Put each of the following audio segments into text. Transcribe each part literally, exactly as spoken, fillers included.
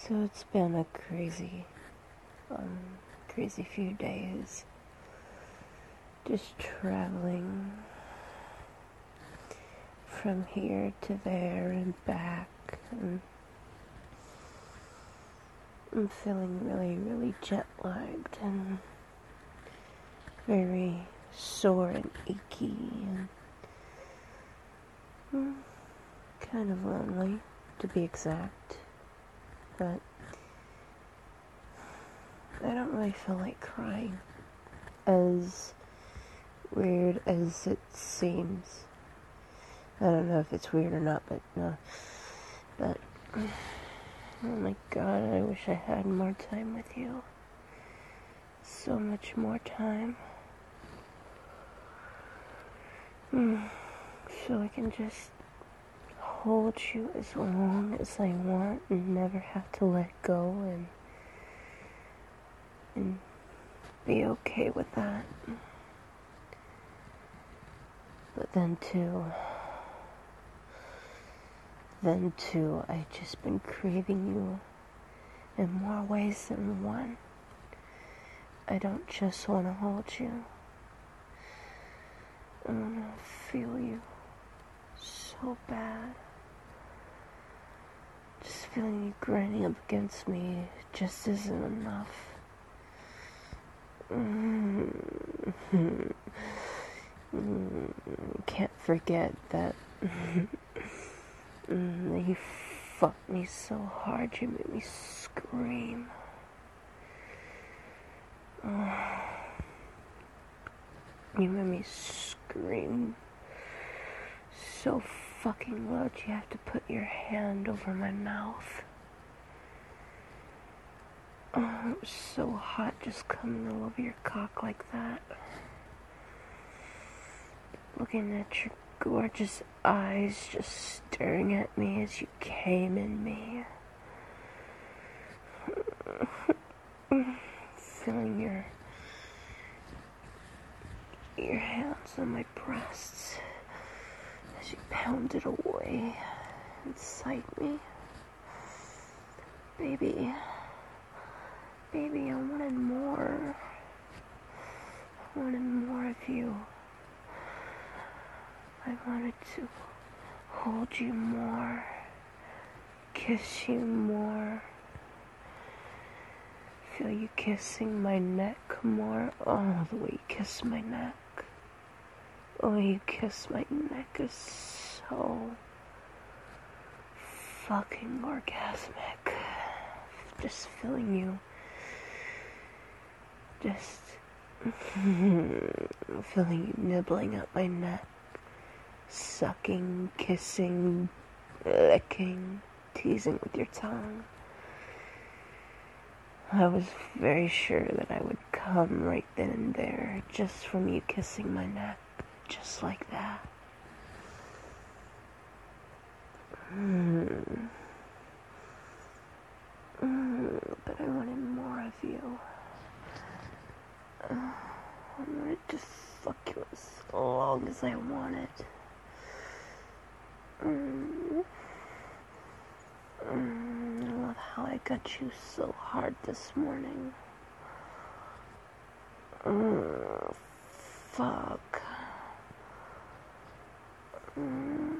So it's been a crazy, um, crazy few days. Just traveling from here to there and back. And I'm feeling really, really jet-lagged and very sore and achy and mm, kind of lonely, to be exact. But I don't really feel like crying, as weird as it seems. I don't know if it's weird or not, but no. But, oh my god, I wish I had more time with you. So much more time. Mm. So I can just hold you as long as I want and never have to let go and and be okay with that. But then too, then too, I've just been craving you in more ways than one. I don't just want to hold you. I want to feel you so bad. Just feeling you grinding up against me just isn't enough. Mm-hmm. Mm, can't forget that mm, you fucked me so hard you made me scream. Oh, you made me scream so fucking loud you have to put your hand over my mouth. Oh, it was so hot just coming all over your cock like that. Looking at your gorgeous eyes just staring at me as you came in me. Feeling your your hands on my breasts as you pounded away inside me. Baby, baby, I wanted more. I wanted more of you. I wanted to hold you more, kiss you more, feel you kissing my neck more. Oh, the way you kiss my neck. The way you kiss my neck is so fucking orgasmic. Just feeling you. Just feeling you nibbling at my neck. Sucking, kissing, licking, teasing with your tongue. I was very sure that I would come right then and there just from you kissing my neck, just like that. Mm. Mm, but I wanted more of you. Uh, I wanted to fuck you as long as I wanted. Mm. Mm, I love how I got you so hard this morning. Mm, fuck. Mm,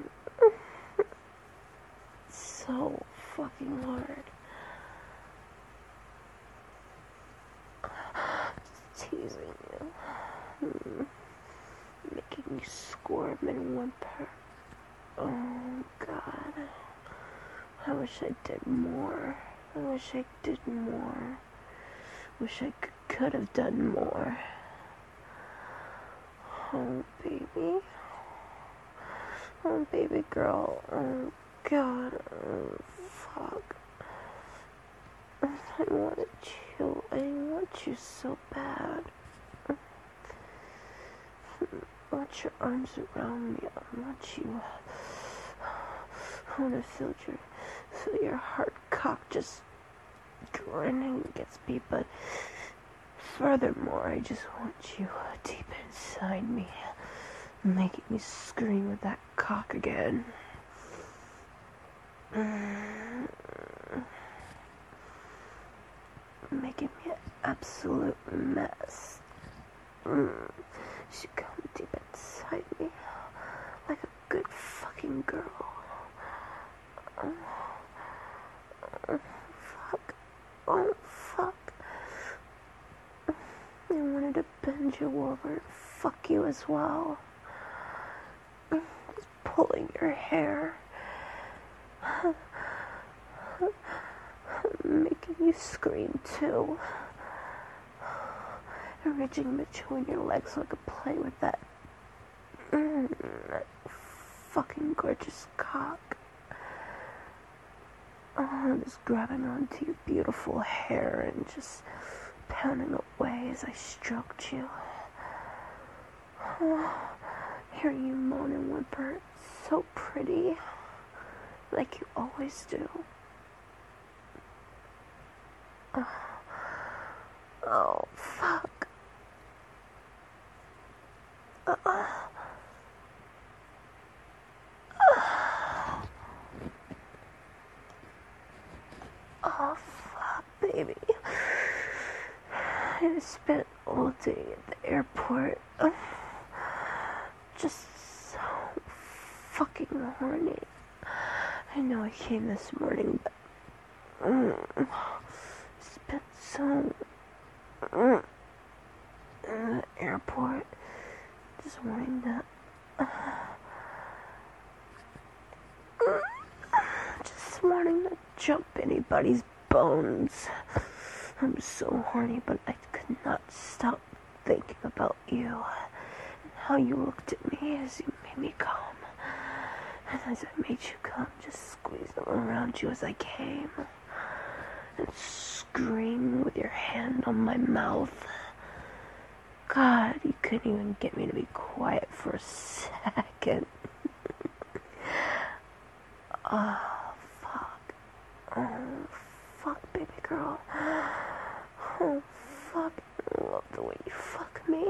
so fucking hard. Teasing you. Mm, making you squirm and whimper. Oh, God. I wish I did more. I wish I did more. Wish I c- could have done more. Oh, baby. Oh, baby girl. Oh, God. Oh, fuck. I wanted you. I want you so bad. I want your arms around me. I want you. I want to feel your, feel your hard cock just grinning against me, but furthermore, I just want you deep inside me, making me scream with that cock again. absolute mess. Mm. She come deep inside me, like a good fucking girl. Oh, oh fuck. Oh, fuck. I wanted to bend you over and fuck you as well. Just pulling your hair. Making you scream too. Reaching between your legs so I could play with that, mm, that fucking gorgeous cock. Oh, just grabbing onto your beautiful hair and just pounding away as I stroked you. Oh, hearing you moan and whimper, so pretty, like you always do. Oh, oh fuck. Uh, oh, fuck, baby. I spent all day at the airport. Uh, just so fucking horny. I know I came this morning, but mm, spent so mm, in the airport. Just wanting to uh, just wanting to jump anybody's bones. I'm so horny, but I could not stop thinking about you and how you looked at me as you made me come. And as I made you come, just squeezing around you as I came and scream with your hand on my mouth. God, you couldn't even get me to be quiet for a second. Oh, fuck. Oh, fuck, baby girl. Oh, fuck. I love the way you fuck me.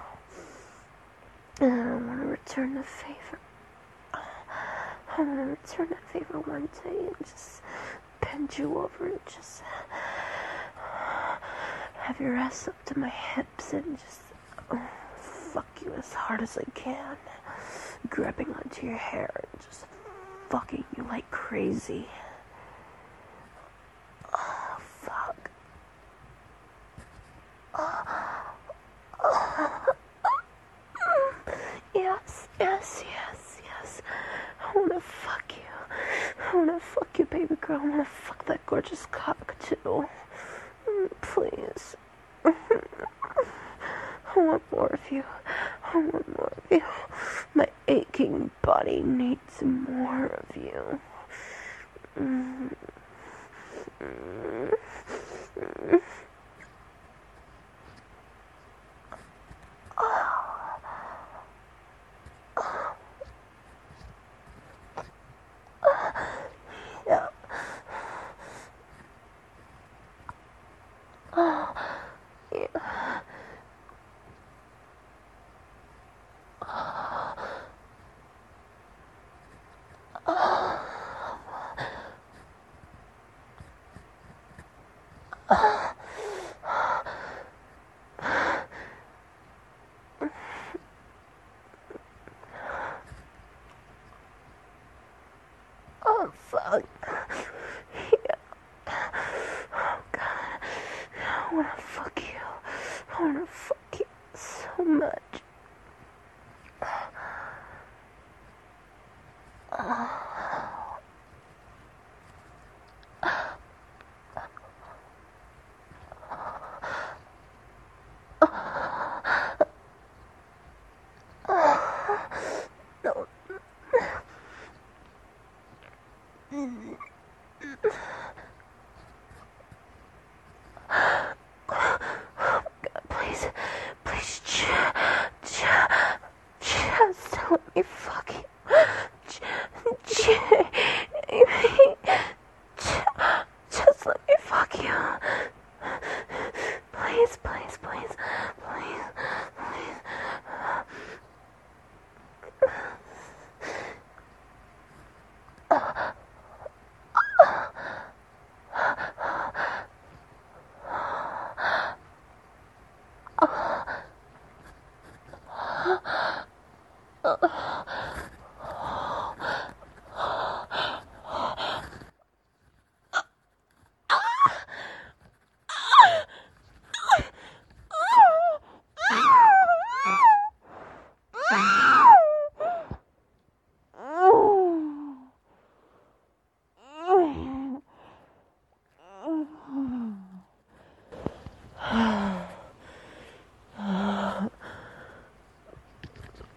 And I want to return the favor. I want to return that favor one day and just bend you over and just have your ass up to my hips and just oh, fuck you as hard as I can, grabbing onto your hair and just fucking you like crazy. Oh, fuck. Oh, oh. Yes, yes, yes, yes. I wanna fuck you. I wanna fuck you, baby girl. I wanna fuck that gorgeous cock, too. Please. I want more of you. I want more of you. My aching body needs more of you. Mm-hmm. Mm-hmm. Oh. Oh. Yeah. Oh. Yeah. Oh, fuck. Yeah. Oh, God. I wanna fuck you. I wanna fuck you so much. Oh. No. God, please, please, j- j- just let me fuck you. J- j- just let me fuck you. Please, please, please, please, please.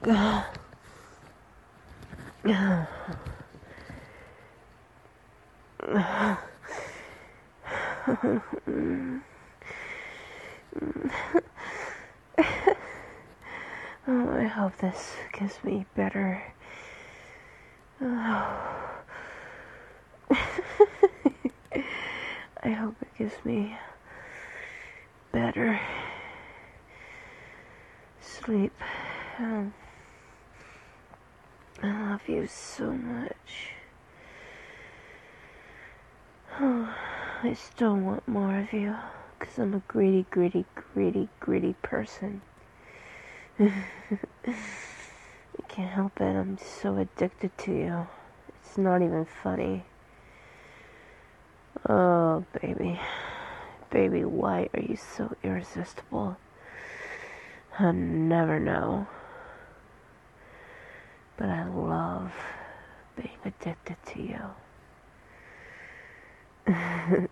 Oh, I hope this gives me better. Oh. I hope it gives me better sleep. Um, I love you so much. Oh, I still want more of you, because I'm a greedy, greedy, greedy, greedy person. I can't help it, I'm so addicted to you. It's not even funny. Oh, baby. Baby, why are you so irresistible? I'll never know. But I love being addicted to you.